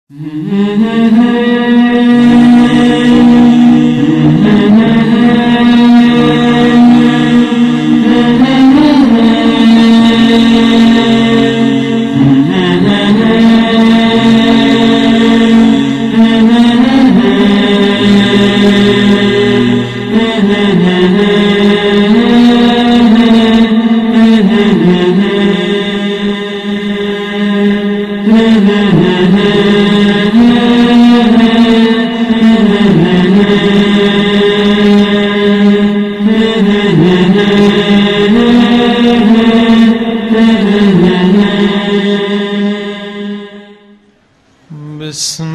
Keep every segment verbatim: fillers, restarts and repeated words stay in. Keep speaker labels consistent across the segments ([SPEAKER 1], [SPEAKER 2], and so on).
[SPEAKER 1] بسم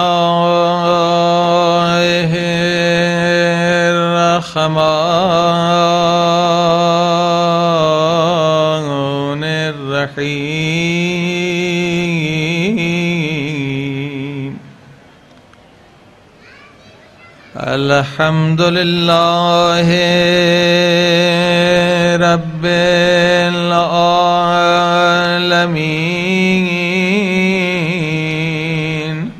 [SPEAKER 1] الله الرحمن الرحيم. الحمد لله رب العالمين.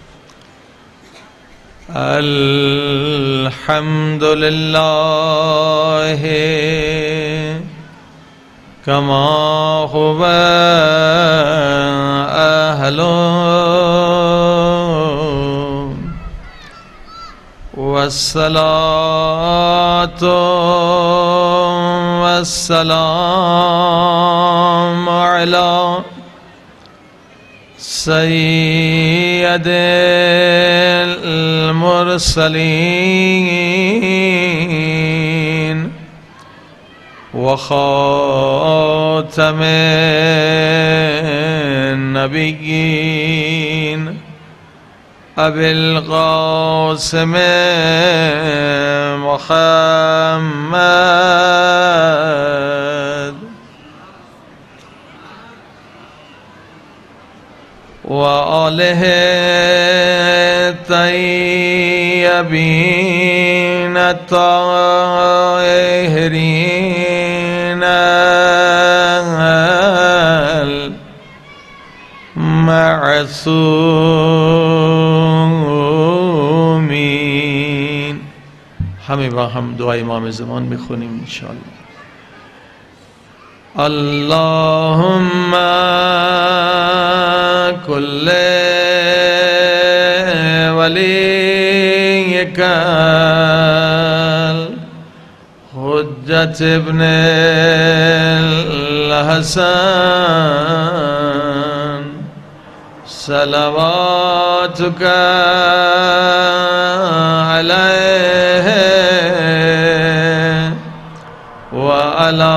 [SPEAKER 1] الحمد لله كما هو أهله، والصلاة والسلام على سيد المرسلين وخاتم النبيين أبي القاسم محمد وآله الطيبين الطاهرين المعصومين. همه با هم دعای امام زمان میخونیم انشاءالله. اللهم كل وليك الحجة ابن الحسن صلواتك عليه وعلى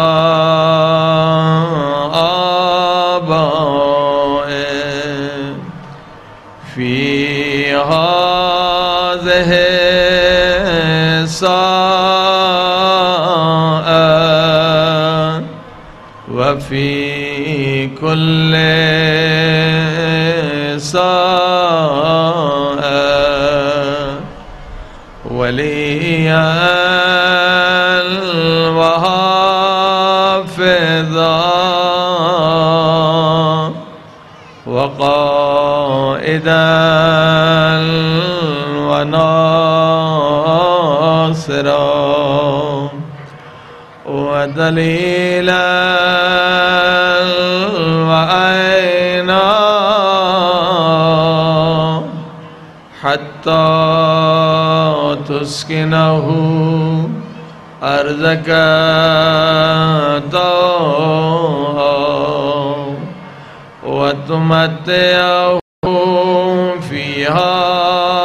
[SPEAKER 1] آبائه في هذه الساعة وفي كل ساعة وليا وحافظا وقائدا وناصرا ودليلا وعينا حتى تسكنه أرضك طوعا وتمتعه فيها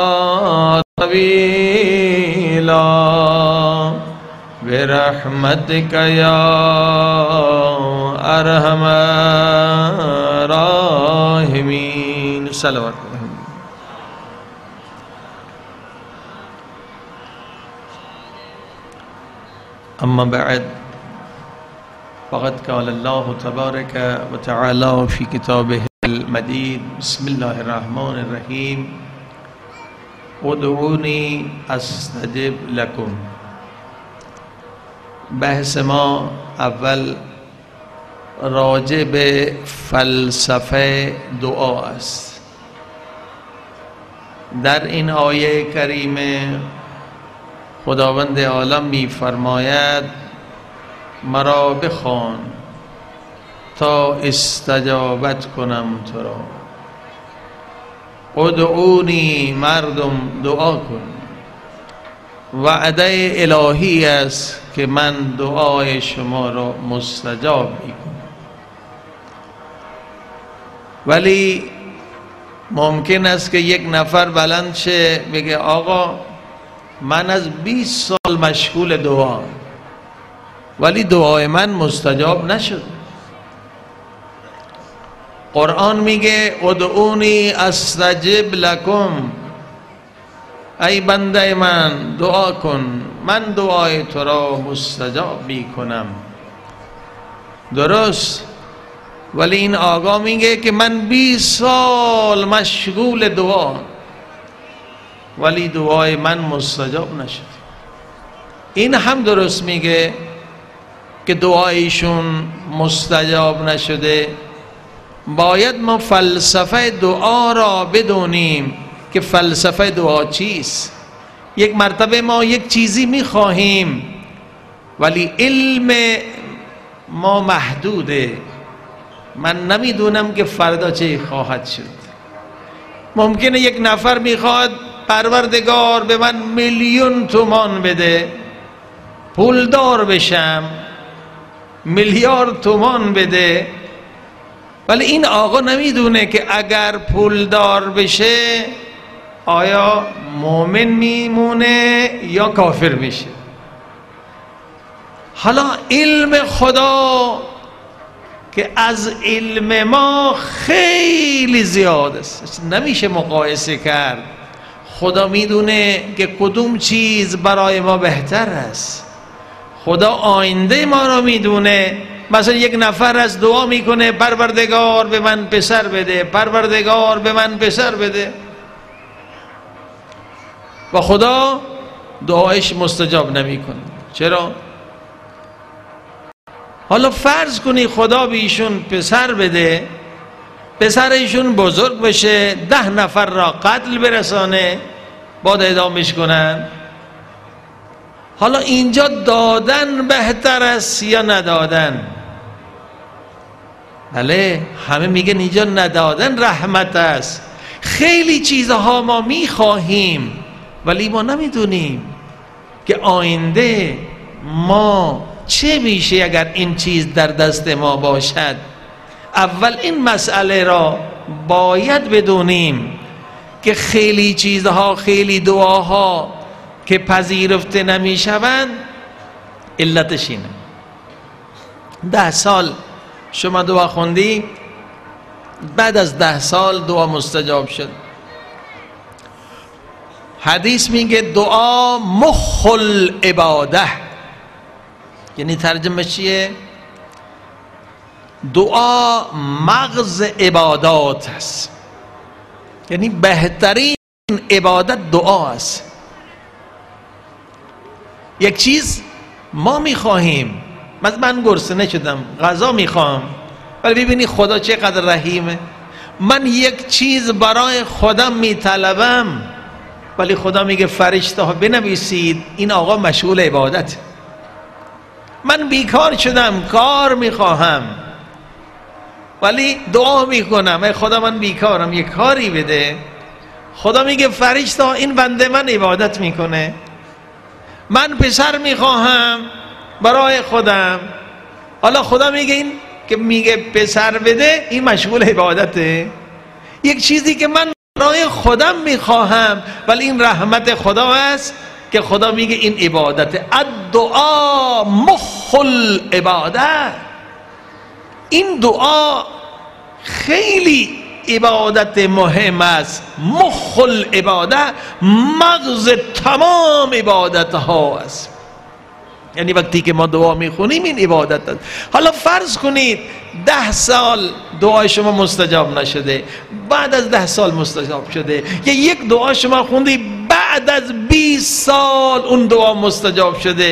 [SPEAKER 1] طويلا برحمتك يا أرحم الراحمين. صلوات. أما بعد، فقد قال الله تبارك وتعالى في كتابه المجيد: بسم الله الرحمن الرحيم ادعوني استجب لكم. بحث ما اول راجع به فلسفه دعا است. در این آیه کریمه خداوند عالم می فرماید مرا بخوان تا استجابت کنم تو را. ادعونی، مردم دعا کن. وعده الهی است که من دعای شما را مستجاب می کنم. ولی ممکن است که یک نفر بلند شه بگه آقا من از بیست سال مشغول دعا ولی دعای من مستجاب نشد. قرآن میگه ادعونی استجب لکم، ای بنده من دعا کن من دعای تو را مستجاب میکنم. درست، ولی این آقا میگه که من بیست سال مشغول دعا ولی دعای من مستجاب نشد. این هم درست میگه که دعایشون مستجاب نشده. باید ما فلسفه دعا را بدونیم که فلسفه دعا چیست. یک مرتبه ما یک چیزی میخواهیم ولی علم ما محدوده. من نمیدونم که فردا چه خواهد شد. ممکنه یک نفر میخواد پروردگار به من میلیون تومان بده پولدار بشم، میلیارد تومان بده، ولی این آقا نمیدونه که اگر پولدار بشه آیا مؤمن میمونه یا کافر میشه. حالا علم خدا که از علم ما خیلی زیاد است، نمیشه مقایسه کرد. خدا میدونه که کدوم چیز برای ما بهتر است. خدا آینده ما را میدونه. مثلا یک نفر از دعا میکنه پروردگار به من پسر بده، پروردگار به من پسر بده، و خدا دعایش مستجاب نمیکنه. چرا؟ حالا فرض کنی خدا به ایشون پسر بده، پسر ایشون بزرگ بشه، ده نفر را قتل برسانه، بعد اعدامش کنن. حالا اینجا دادن بهتر است یا ندادن؟ بله، همه میگن اینجا ندادن رحمت است. خیلی چیزها ما میخواهیم ولی ما نمیدونیم که آینده ما چه میشه اگر این چیز در دست ما باشد. اول این مسئله را باید بدونیم که خیلی چیزها، خیلی دعاها که پذیرفته نمیشوند علتش اینه. ده سال شما دعا خوندی، بعد از ده سال دعا مستجاب شد. حدیث میگه دعا مخ العباده، یعنی ترجمه چیه؟ دعا مغز عبادات است، یعنی بهترین عبادت دعا است. یک چیز ما میخواهیم، مثلا من گرسنه شدم غذا میخوام، ولی ببینی خدا چقدر رحیمه. من یک چیز برای خودم میطلبم ولی خدا میگه فرشته ها بنویسید این آقا مشغول عبادت. من بیکار شدم کار میخواهم ولی دعا میکنم ای خدا من بیکارم یک کاری بده. خدا میگه فرشته ها این بنده من عبادت میکنه. من پسر میخواهم برای خودم، حالا خدا میگه این که میگه پسر بده این مشغول عبادته. یک چیزی که من برای خودم میخواهم ولی این رحمت خدا است که خدا میگه این عبادته. الدعا مخ العباده. این دعا خیلی عبادت مهم است. مخ العباده مغز تمام عبادت ها است. یعنی وقتی که ما دعا میخونیم این عبادت است. حالا فرض کنید ده سال دعای شما مستجاب نشده، بعد از ده سال مستجاب شده. یا یک دعا شما خوندی بعد از بیست سال اون دعا مستجاب شده.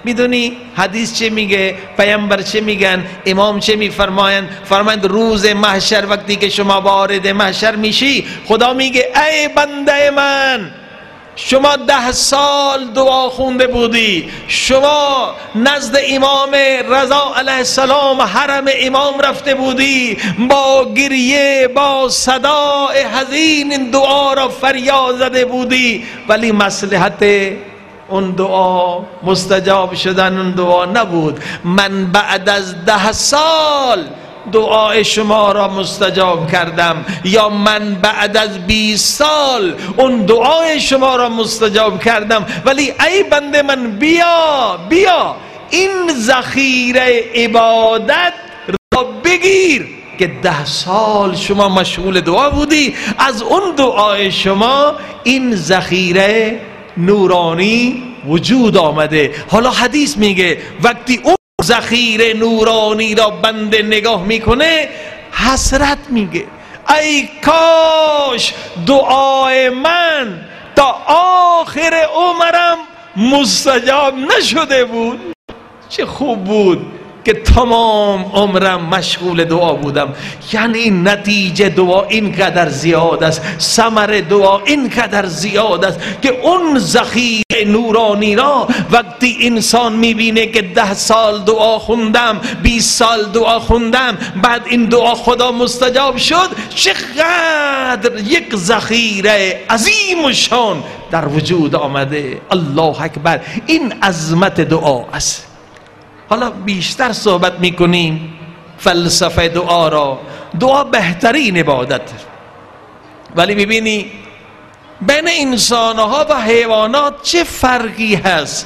[SPEAKER 1] میدونی حدیث چه میگه؟ پیامبر چه میگن؟ امام چه میفرمایند؟ فرمایند روز محشر وقتی که شما وارد محشر میشی، خدا میگه ای بنده من، شما ده سال دعا خونده بودی، شما نزد امام رضا علیه السلام حرم امام رفته بودی، با گریه با صدای حزین این دعا را فریاد زده بودی، ولی مصلحت اون دعا مستجاب شدن اون دعا نبود. من بعد از ده سال دعای شما را مستجاب کردم، یا من بعد از بیست سال اون دعای شما را مستجاب کردم، ولی ای بنده من بیا بیا این ذخیره عبادت را بگیر که ده سال شما مشغول دعا بودی، از اون دعای شما این ذخیره نورانی وجود آمده. حالا حدیث میگه وقتی اون ذخیره نورانی را بنده نگاه میکنه حسرت میگه ای کاش دعای من تا آخر عمرم مستجاب نشده بود. چه خوب بود که تمام عمرم مشغول دعا بودم. یعنی نتیجه دعا اینقدر زیاد است، ثمر دعا اینقدر زیاد است که اون ذخیره نورانی را وقتی انسان میبینه که ده سال دعا خوندم، بیست سال دعا خوندم، بعد این دعا خدا مستجاب شد، چقدر یک ذخیره عظیم و شان در وجود آمده. الله اکبر، این عظمت دعا است. حالا بیشتر صحبت میکنیم فلسفه دعا را. دعا بهترین عبادت، ولی ببینی بین انسانها و حیوانات چه فرقی هست؟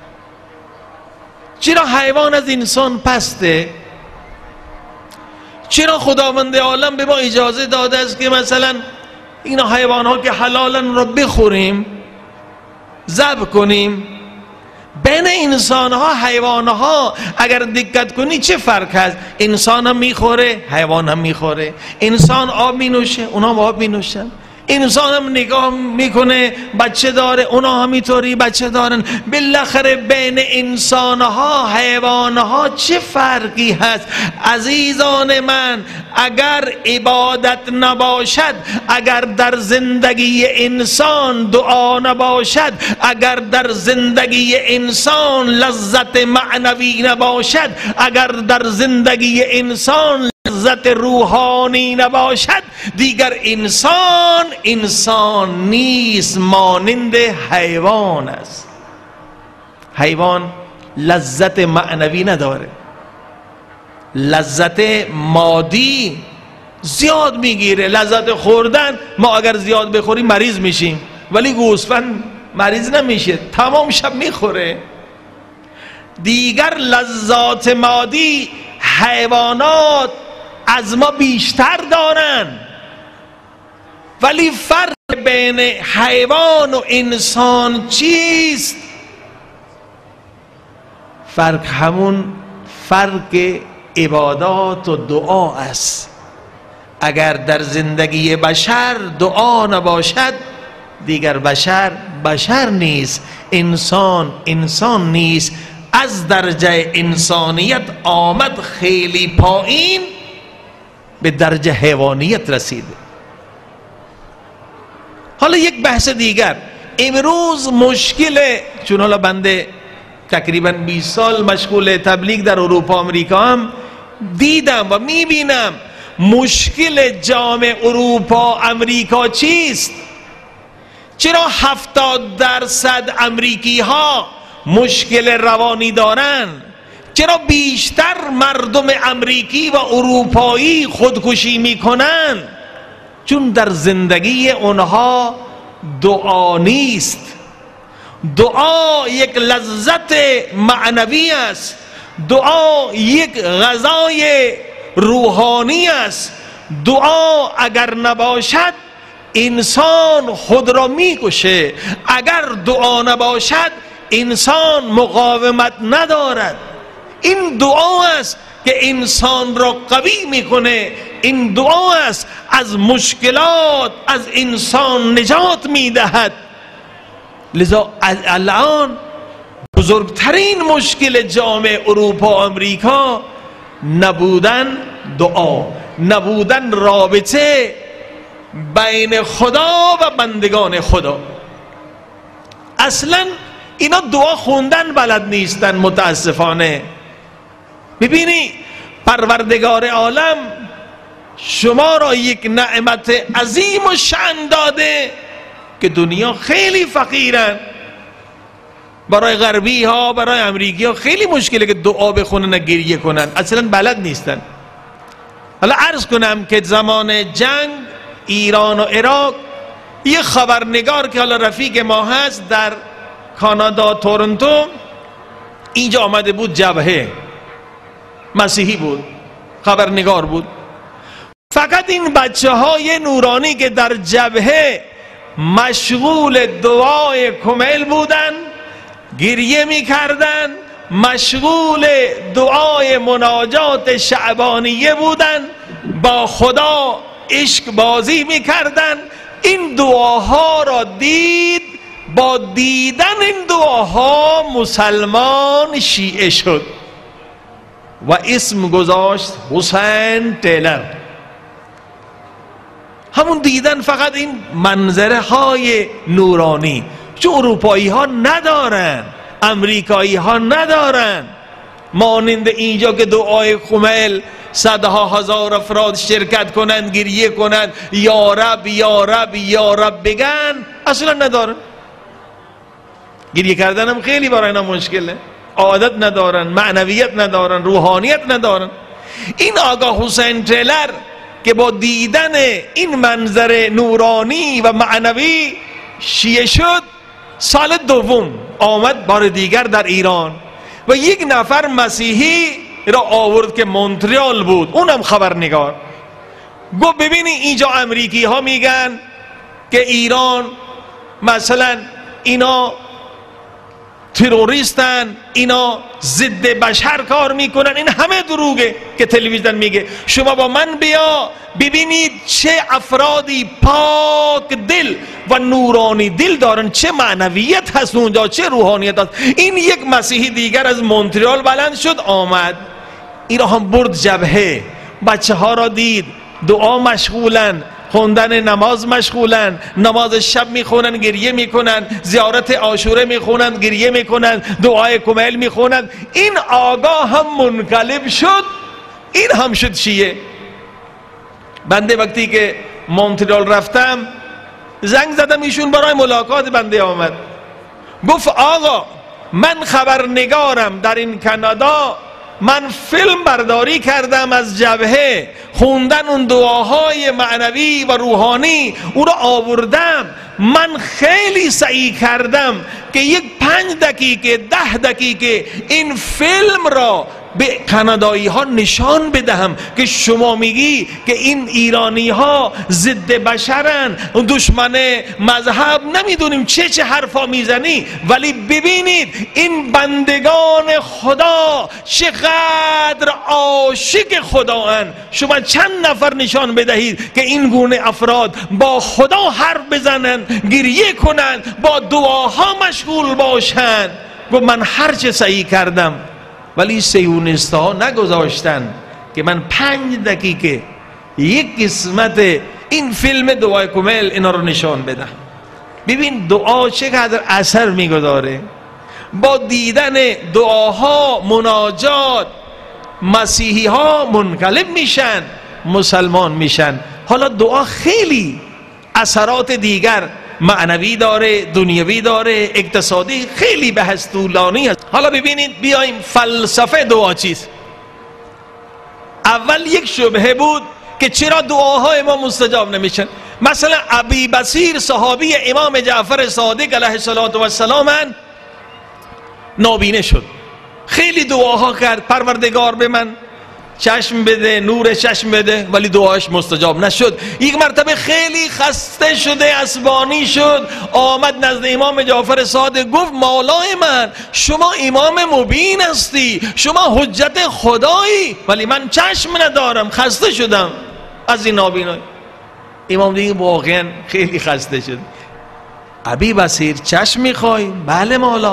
[SPEAKER 1] چرا حیوان از انسان پسته؟ چرا خداوند عالم به ما اجازه داده است که مثلا این حیوانها که حلالن را بخوریم، ذبح کنیم؟ بین انسان ها حیوان ها اگر دقت کنی چه فرق هست؟ انسان هم میخوره، حیوان هم میخوره. انسان آب مینوشه، اونا هم آب مینوشن. انسان هم نگاه میکنه بچه داره، اونا همینطوری بچه دارن. بالاخره بین انسان ها حیوان ها چه فرقی هست؟ عزیزان من، اگر عبادت نباشد، اگر در زندگی انسان دعا نباشد، اگر در زندگی انسان لذت معنوی نباشد، اگر در زندگی انسان لذت روحانی نباشد، دیگر انسان انسان نیست، مانند حیوان است. حیوان لذت معنوی نداره، لذت مادی زیاد میگیره. لذت خوردن، ما اگر زیاد بخوریم مریض میشیم، ولی گوسفند مریض نمیشه، تمام شب میخوره. دیگر لذات مادی حیوانات از ما بیشتر دارن، ولی فرق بین حیوان و انسان چیست؟ فرق همون فرق عبادات و دعا است. اگر در زندگی بشر دعا نباشد، دیگر بشر بشر نیست، انسان انسان نیست. از درجه انسانیت آمد خیلی پایین، به درجه حیوانیت رسیده. حالا یک بحث دیگر. امروز مشکل، چون حالا بنده تقریبا بیست سال مشغول تبلیغ در اروپا امریکا هم دیدم و میبینم مشکل جامعه اروپا امریکا چیست؟ چرا هفتاد درصد امریکی ها مشکل روانی دارن؟ چرا بیشتر مردم امریکی و اروپایی خودکشی میکنن؟ چون در زندگی اونها دعا نیست. دعا یک لذت معنوی است، دعا یک غذای روحانی است. دعا اگر نباشد انسان خود را میکشه، اگر دعا نباشد انسان مقاومت ندارد. این دعا است که انسان را قوی میکنه، این دعا است از مشکلات از انسان نجات میدهد. لذا الان بزرگترین مشکل جامعه اروپا و امریکا نبودن دعا، نبودن رابطه بین خدا و بندگان خدا. اصلا اینا دعا خوندن بلد نیستن متاسفانه. ببینی پروردگار عالم شما را یک نعمت عظیم و شأن داده که دنیا خیلی فقیرن. برای غربی ها، برای امریکی ها خیلی مشکله که دعا بخونن و گریه کنن، اصلا بلد نیستن. حالا عرض کنم که زمان جنگ ایران و عراق یه خبرنگار که حالا رفیق ما هست در کانادا تورنتو اینجا آمده بود، جبهه مسیحی بود، خبرنگار بود. فقط این بچه های نورانی که در جبهه مشغول دعای کمیل بودن، گریه می کردن، مشغول دعای مناجات شعبانیه بودن، با خدا عشق بازی می کردن. این دعاها را دید، با دیدن این دعاها مسلمان شیعه شد و اسم گذاشت حسین تیلر. همون دیدن فقط این منظره های نورانی، چون اروپایی ها ندارن، امریکایی ها ندارن. مانند اینجا که دعای کمیل صدها هزار افراد شرکت کنند، گریه کنند، یا رب یا رب یا رب بگن، اصلا ندارن. گریه کردن هم خیلی برای اینا مشکله، عادت ندارن، معنویت ندارن، روحانیت ندارن. این آقا حسین تیلر که با دیدن این منظر نورانی و معنوی شیعه شد، سال دوم آمد بار دیگر در ایران و یک نفر مسیحی را آورد که مونتریال بود، اونم خبرنگار. گفت ببینی اینجا امریکی ها میگن که ایران مثلا اینا تروریستن، اینا ضد بشر کار میکنن، این همه دروغه که تلویزیون میگه. شما با من بیا ببینید چه افرادی پاک دل و نورانی دل دارن، چه معنویت هست اونجا، چه روحانیت هست. این یک مسیحی دیگر از مونتریال بلند شد آمد، این را هم برد جبهه، بچه ها را دید دعا مشغولن، خوندن نماز مشغولن، نماز شب میخونن گریه میکنن، زیارت عاشوره میخونن گریه میکنن، دعای کمیل میخونن. این آقا هم منقلب شد، این هم شد شیعه. بنده وقتی که مونتریال رفتم زنگ زدم، ایشون برای ملاقات بنده آمد. گفت آقا من خبرنگارم در این کانادا، من فیلم برداری کردم از جبهه، خوندن اون دعاهای معنوی و روحانی او را آوردم. من خیلی سعی کردم که یک پنج دقیقه ده دقیقه این فیلم را به کانادایی ها نشان بدهم که شما میگی که این ایرانی ها ضد بشرن، دشمن مذهب، نمیدونیم چه چه حرفا میزنی، ولی ببینید این بندگان خدا چقدر عاشق خدااند. شما چند نفر نشان بدهید که این گونه افراد با خدا حرف بزنند، گریه کنند، با دعاها مشغول باشند. و من هرچه سعی کردم ولی سیونست ها نگذاشتن که من پنج دقیقه یک قسمت این فیلم دعای کمیل اینا رو نشان بدم. ببین دعا چقدر اثر میگذاره. با دیدن دعاها مناجات مسیحی ها منقلب میشن، مسلمان میشن. حالا دعا خیلی اثرات دیگر معنوی داره، دنیوی داره، اقتصادی، خیلی بحث طولانی است. حالا ببینید بیایم فلسفه دعا چیست. اول یک شبهه بود که چرا دعاهای ما مستجاب نمیشن. مثلا ابی بصیر صحابی امام جعفر صادق علیه السلام نابینه شد، خیلی دعاها کرد، پروردگار به من چشم بده، نور چشم بده، ولی دعاش مستجاب نشد. یک مرتبه خیلی خسته شده، عصبانی شد، آمد نزد امام جعفر صادق، گفت مولای من شما امام مبین هستی، شما حجت خدایی، ولی من چشم ندارم، خسته شدم از این نابینایی. امام دیگه واقعا خیلی خسته شد. ابی بصیر چشم میخوای؟ بله مولا.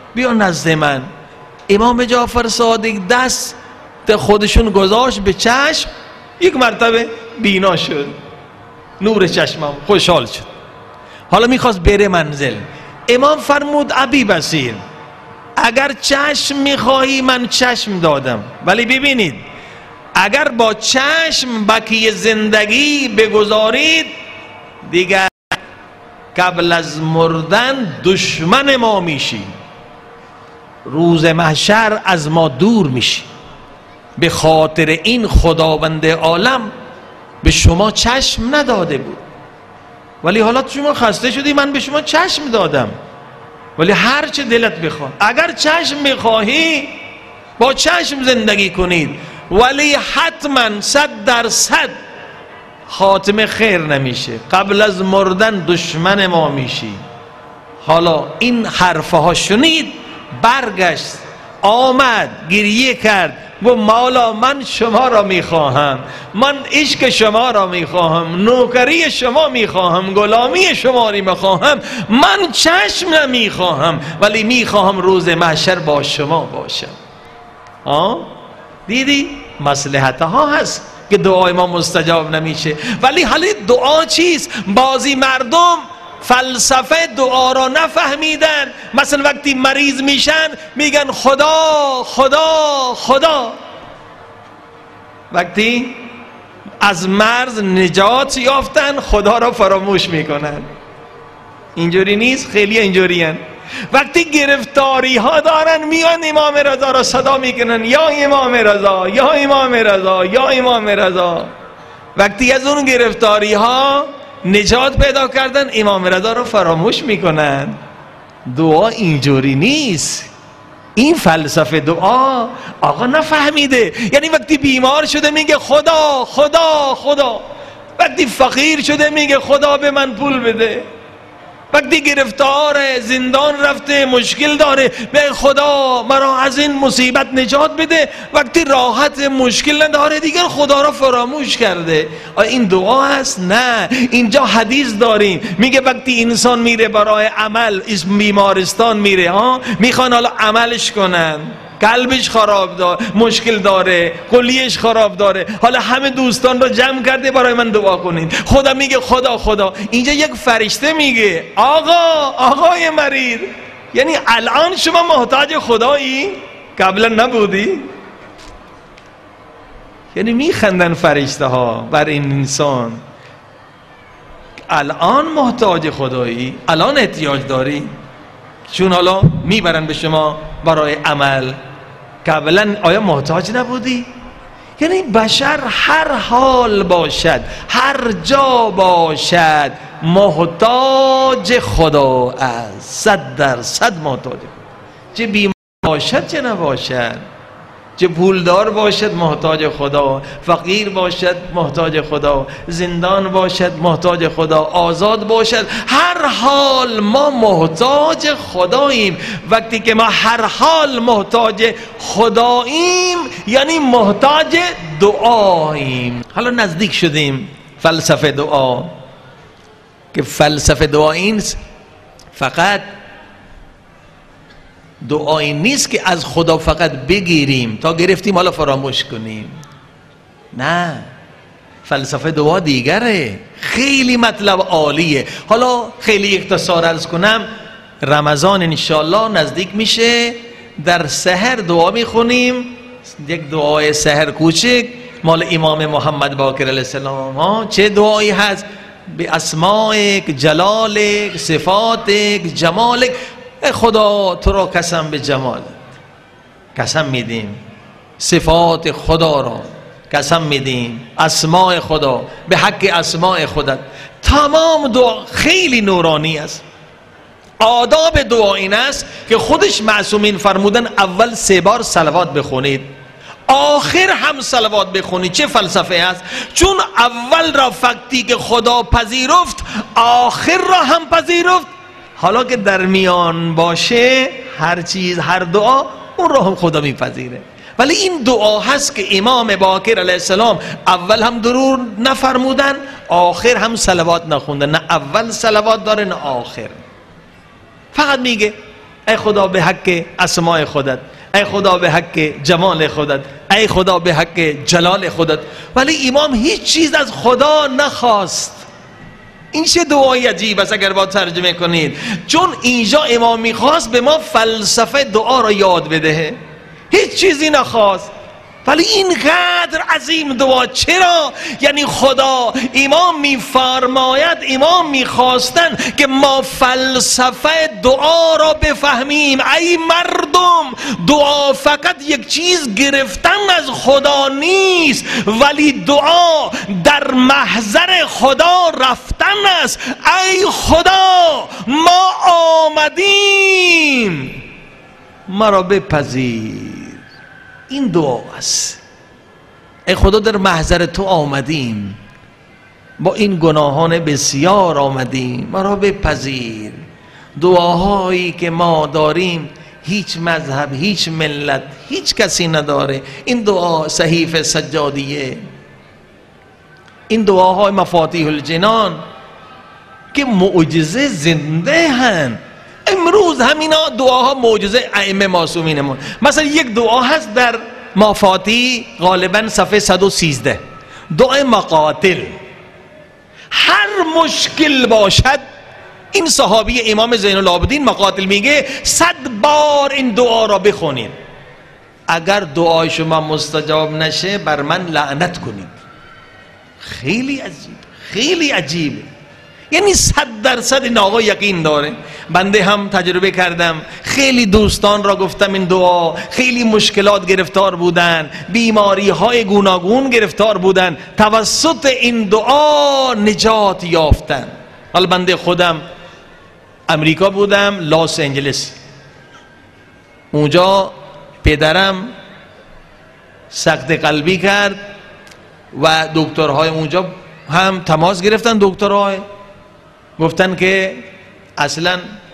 [SPEAKER 1] بیا نزد من. امام جعفر صادق دست خودشون گذاشت به چشم، یک مرتبه بینا شد، نور چشمم خوشحال شد. حالا میخواست بره منزل. امام فرمود ابی بصیر اگر چشم میخواهی من چشم دادم، ولی ببینید اگر با چشم بقیه زندگی بگذارید دیگر قبل از مردن دشمن ما میشی، روز محشر از ما دور میشی. به خاطر این خداوند عالم به شما چشم نداده بود، ولی حالا شما خسته شدی من به شما چشم دادم، ولی هر چه دلت بخواد. اگر چشم میخواهی با چشم زندگی کنید، ولی حتما صد درصد خاتمه خیر نمیشه، قبل از مردن دشمن ما میشی. حالا این حرفها شنید، برگشت آمد گریه کرد و مولا من شما را میخواهم، من عشق شما را میخواهم، نوکری شما میخواهم، غلامی شما را میخواهم، من چشم نمیخواهم ولی میخواهم روز محشر با شما باشم. آه دیدی مصلحت ها هست که دعای ما مستجاب نمیشه. ولی حالی دعا چیست؟ بعضی مردم فلسفه دعا را نفهمیدن. مثلا وقتی مریض میشن میگن خدا خدا خدا، وقتی از مرض نجات یافتن خدا را فراموش میکنن. اینجوری نیست؟ خیلی اینجوری هن. وقتی گرفتاری ها دارن میان امام رضا را صدا میکنن یا امام رضا یا امام رضا یا امام رضا. وقتی از اون گرفتاری ها نجات پیدا کردن امام رضا رو فراموش میکنن. دعا اینجوری نیست. این فلسفه دعا آقا نفهمیده. یعنی وقتی بیمار شده میگه خدا خدا خدا، وقتی فقیر شده میگه خدا به من پول بده، وقتی گرفتار زندان رفته مشکل داره به خدا مرا از این مصیبت نجات بده، وقتی راحت مشکل نداره دیگر خدا را فراموش کرده. آیا این دعا هست؟ نه. اینجا حدیث داریم میگه وقتی انسان میره برای عمل بیمارستان میره ها، میخوان حالا عملش کنن، قلبش خراب داره، مشکل داره، کلیهش خراب داره، حالا همه دوستان رو جمع کرده برای من دعا کنید. خدا میگه خدا خدا. اینجا یک فرشته میگه آقا آقای مریض، یعنی الان شما محتاج خدایی؟ قبلا نبودی؟ یعنی میخندن فرشته ها بر این انسان. الان محتاج خدایی؟ الان احتیاج داری؟ چون حالا میبرن به شما برای عمل. قبلا آیا محتاج نبودی؟ یعنی بشر هر حال باشد، هر جا باشد، محتاج خدا است. صد درصد محتاج خدا. چه بیمار باشد چه نباشد، چه پولدار باشد محتاج خدا، فقیر باشد محتاج خدا، زندان باشد محتاج خدا، آزاد باشد، هر حال ما محتاج خداییم. وقتی که ما هر حال محتاج خداییم یعنی محتاج دعاییم. حالا نزدیک شدیم فلسفه دعا، که فلسفه دعا این فقط دعایی نیست که از خدا فقط بگیریم تا گرفتیم حالا فراموش کنیم. نه، فلسفه دعا دیگره، خیلی مطلب عالیه. حالا خیلی اختصار عرض کنم، رمضان انشالله نزدیک میشه، در سحر دعا میخونیم، یک دعای سحر کوچک مال امام محمد باقر علیه السلام. ها چه دعایی هست؟ به اسمائک، جلالک، صفاتک، جمالک. خدا تو را قسم به جمالت قسم میدیم، صفات خدا را قسم میدیم، اسماء خدا، به حق اسماء خودت. تمام دعا خیلی نورانی است. آداب دعا این است که خودش معصومین فرمودن اول سه بار صلوات بخونید، آخر هم صلوات بخونید. چه فلسفه است؟ چون اول را وقتی که خدا پذیرفت آخر را هم پذیرفت. حالا که در میان باشه هر چیز، هر دعا اون را هم خدا میپذیره. ولی این دعا هست که امام باقر علیه السلام اول هم درود نفرمودن، آخر هم صلوات نخوندن. نه اول صلوات داره نه آخر. فقط میگه ای خدا به حق اسماء خودت، ای خدا به حق جمال خودت، ای خدا به حق جلال خودت. ولی امام هیچ چیز از خدا نخواست. این چه دعای عجیب است اگر با ترجمه کنید، چون اینجا امام میخواست به ما فلسفه دعا را یاد بده، هیچ چیزی نخواست. ولی اینقدر عظیم دعا، چرا؟ یعنی خدا امام میفرماید، امام میخواستن که ما فلسفه دعا را بفهمیم. ای مردم، دعا فقط یک چیز گرفتن از خدا نیست، ولی دعا در محضر خدا رفتن است. ای خدا ما آمدیم، مرا بپذیر. این دعا است. ای خدا در محضر تو آمدیم، با این گناهان بسیار آمدیم، مرا بپذیر. دعاهایی که ما داریم هیچ مذهب، هیچ ملت، هیچ کسی نداره. این دعا صحیفه سجادیه، این دعاهای مفاتیح الجنان که معجزه زنده هن. امروز همینا دعاها معجزه ائمه معصومینمون. مثلا یک دعا هست در مفاتیح غالبا صفحه صد و سیزده، دعای مقاتل. هر مشکل باشد، این صحابی امام زین العابدین مقاتل میگه صد بار این دعا را بخونید، اگر دعای شما مستجاب نشه بر من لعنت کنید. خیلی عجیب، خیلی عجیبه. یعنی صد درصد این آقا یقین داره. بنده هم تجربه کردم، خیلی دوستان را گفتم این دعا، خیلی مشکلات گرفتار بودن، بیماری های گوناگون گرفتار بودن، توسط این دعا نجات یافتن. حالا بنده خودم امریکا بودم، لاس انجلس، اونجا پدرم سقط قلبی کرد و دکترهای اونجا هم تماس گرفتن، دکترهای گفتن که اصلا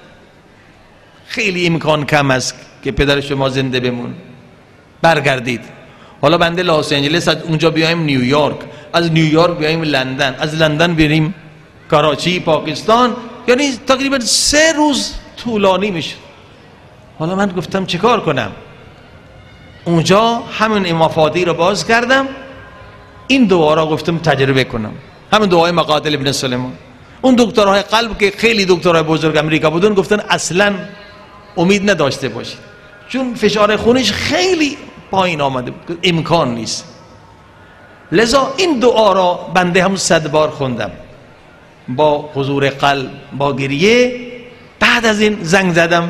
[SPEAKER 1] خیلی امکان کم است که پدر شما زنده بمون، برگردید. حالا بنده لاس انجلس، از اونجا بیایم نیویورک، از نیویورک بیایم لندن، از لندن بریم کراچی پاکستان، یعنی تقریبا سه روز طولانی میشه. حالا من گفتم چه کار کنم؟ اونجا همین مفاتیح رو باز کردم، این دعا را گفتم تجربه کنم، همین دعای مقاتل ابن سلیمان. اون دکترهای قلب که خیلی دکترهای بزرگ امریکا بودن گفتن اصلا امید نداشته باشید، چون فشار خونش خیلی پایین آمده، امکان نیست. لذا این دعا را بنده هم صد بار خوندم با حضور قلب، با گریه. بعد از این زنگ زدم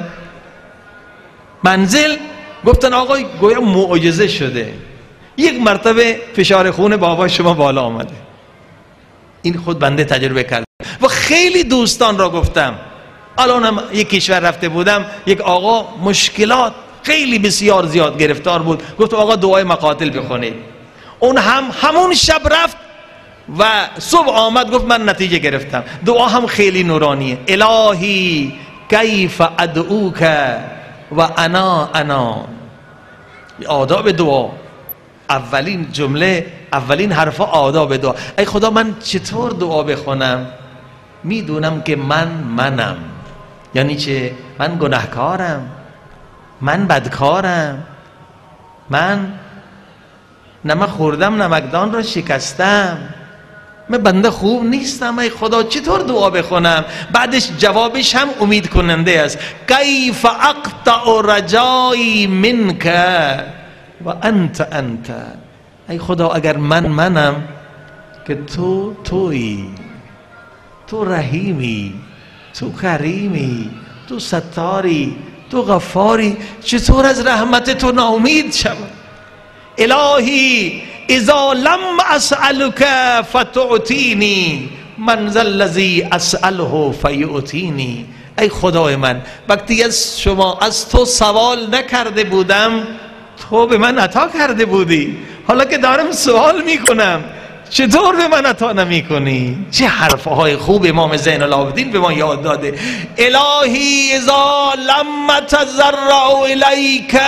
[SPEAKER 1] منزل، گفتن آقای گویا معجزه شده، یک مرتبه فشار خون بابا شما بالا آمده. این خود بنده تجربه کردم و خیلی دوستان را گفتم. الانم یک کشور رفته بودم، یک آقا مشکلات خیلی بسیار زیاد گرفتار بود، گفت آقا دعای مقاتل بخونید. اون هم همون شب رفت و صبح آمد گفت من نتیجه گرفتم. دعا هم خیلی نورانیه. الهی کیف ادعوک و انا انا. آداب دعا، اولین جمله، اولین حرف آداب دعا. ای خدا من چطور دعا بخونم؟ میدونم که من منم. یعنی چه؟ من گناهکارم، من بدکارم، من نمک خوردم، نمکدان را شکستم، من بنده خوب نیستم. ای خدا چطور دعا بخونم؟ بعدش جوابش هم امید کننده است. کیف اقطع رجایی منک و انت انت. ای خدا اگر من منم که تو تویی، تو رحیمی، تو کریمی، تو ستاری، تو غفاری، چطور از رحمت تو ناامید شوم؟ الهی اذا لم اسألک فتعطینی من ذا الذی اسأله فیعطینی. ای خدای من وقتی از شما، از تو سوال نکرده بودم تو به من عطا کرده بودی، حالا که دارم سوال میکنم چطور به من عطا نمی کنی؟ چه حرفهای خوب امام زین العابدین به ما یاد داده. الهی اذا لم تضرع الیک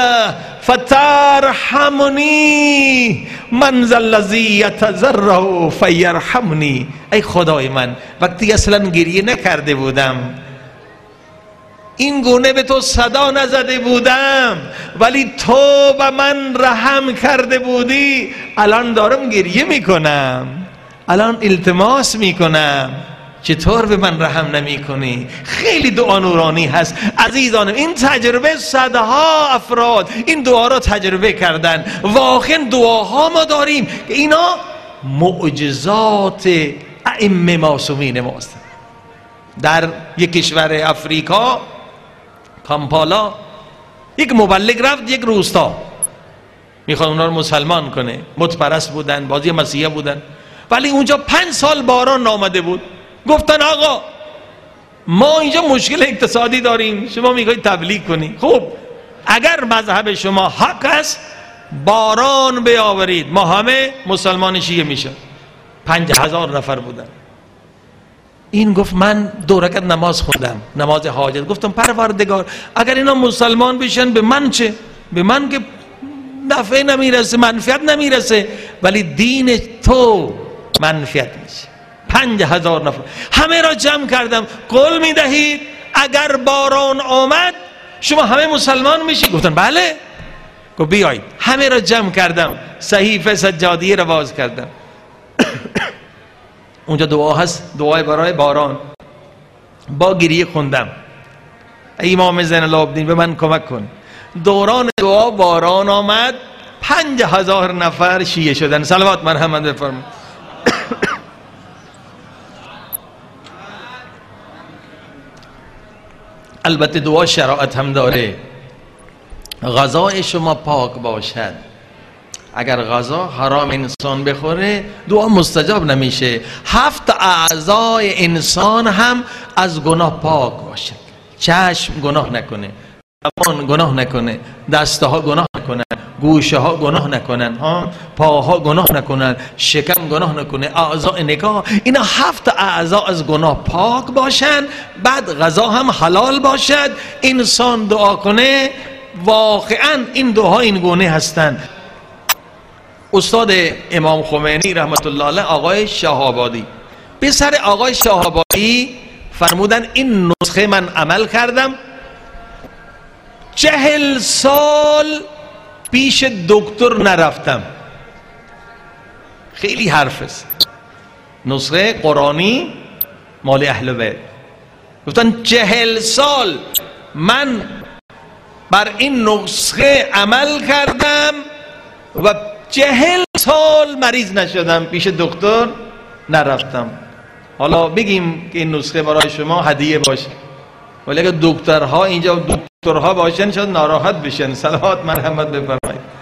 [SPEAKER 1] فترحمنی من ذا الذی یتضرع فیرحمنی. ای خدای من وقتی اصلا گریه نکرده بودم، این گونه به تو صدا نزده بودم ولی تو و من رحم کرده بودی. الان دارم گریه میکنم، الان التماس میکنم، چطور به من رحم نمی کنی؟ خیلی دعا نورانی هست عزیزانم. این تجربه صدها افراد این دعا را تجربه کردن. واقعا دعاها ما داریم که اینا معجزات ائمه معصومین ماست. در یک کشور افریقا کامپالا یک مبلغ رفت یک روستا، میخواد اونا رو مسلمان کنه. متپرست بودن، بازی مسیحی بودن، ولی اونجا پنج سال باران نامده بود. گفتن آقا ما اینجا مشکل اقتصادی داریم، شما میخواید تبلیغ کنی، خب اگر مذهب شما حق است باران بیاورید، ما همه مسلمان شیعه میشن. پنج هزار نفر بودن. این گفت من دو رکعت نماز خوندم، نماز حاجت. گفتم پروردگار اگر اینا مسلمان بشن به من چه؟ به من که نفع نمیرسه، منفعت نمیرسه، ولی دین تو منفعت میشه. پنج هزار نفر همه را جمع کردم. قول میدهید اگر باران آمد شما همه مسلمان میشی؟ گفتن بله. گفت بیایید. همه را جمع کردم، صحیفه سجادیه را باز کردم. اونجا دعا هست، دعای برای باران. با گریه خوندم امام زین العابدین به من کمک کن. دوران دعا باران آمد، پنج هزار نفر شیعه شدن. صلوات مرحمت بفرمایید. البته دعا شرایط هم داره. غذای شما پاک باشد. اگر غذا حرام انسان بخوره دعا مستجاب نمیشه. هفت اعضای انسان هم از گناه پاک باشد. چشم گناه نکنه، زبان گناه نکنه، دستها گناه نکنن، گوشه ها گناه نکنن، ها پاها گناه نکنن، شکم گناه نکنه، اعضای نگاه، اینا هفت اعضا از گناه پاک باشن. بعد غذا هم حلال باشد. انسان دعا کنه واقعا این دعا این گونه هستن. استاد امام خمینی رحمت الله علیه آقای شهابادی، پسر آقای شهابادی فرمودن این نسخه من عمل کردم، چهل سال پیش دکتر نرفتم. خیلی حرف است. نسخه قرآنی مال اهل بیت. گفتن چهل سال من بر این نسخه عمل کردم و چهل سال مریض نشدم، پیش دکتر نرفتم. حالا بگیم که این نسخه برای شما هدیه باشه، ولی اگر دکترها اینجا دکترها باشن شاید ناراحت بشن. صلوات مرحمت بفرمایید.